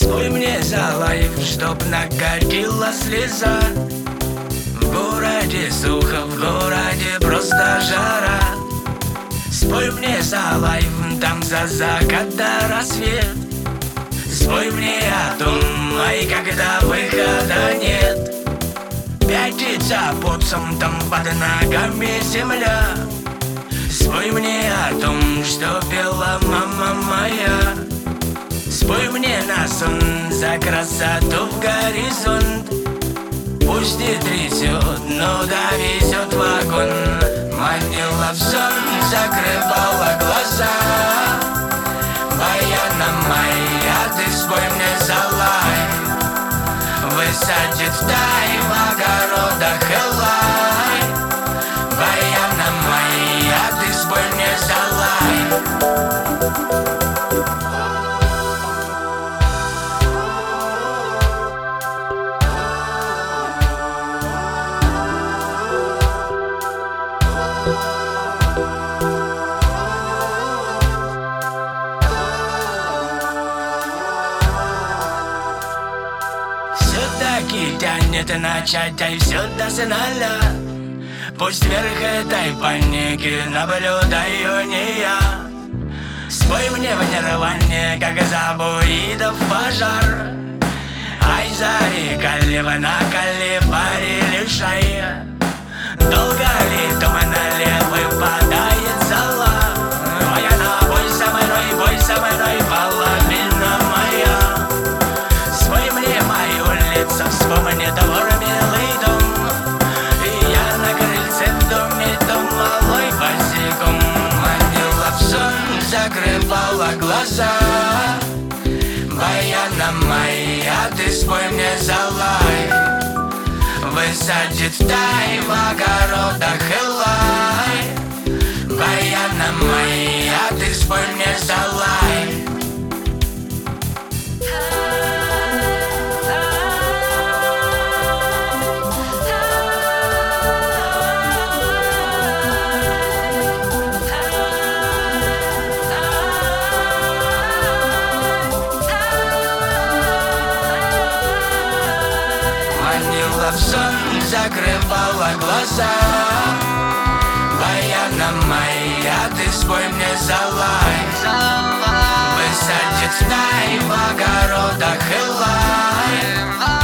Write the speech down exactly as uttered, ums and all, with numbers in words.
Спой мне за лайф, чтоб накатила слеза. В городе сухо, в городе просто жара. Спой мне за лайф, там за закат до рассвет. Спой мне о том, ай, когда выхода нет. Пятится потцем, там под ногами земля. Спой мне о том, что пела мама моя. Спой мне на сон за красоту в горизонт. Пусть не трясет, но довезет вагон. Манила в сон, закрывала глаза. Баяна моя, ты спой мне за лайф. Высадит в тай в огородах элай. Баяна моя, ты спой мне за лайф. Все-таки тянет начать, ай, все до финала. Пусть вверх этой паники наблюдаю не я. Спой мне в нирване, как забуидов пожар. Ай, зарекали вы на калибаре лишая. Долго ли туманали выпадает зала? Моя на бой со мной, бой со мной, половина моя. Спой мне мое лицо, вспомни двор, милый дом. И я на крыльце в доме, дом малой босиком. Манила в сон, закрывала глаза. Баяна моя, ты спой мне за лайф. Высадит в тай в огородах элай. Баяна моя, ты спой мне за лайф. Манила в сон, закрывала глаза. Баяна моя, ты спой мне за лайф. Высадит в тай в огородах элай.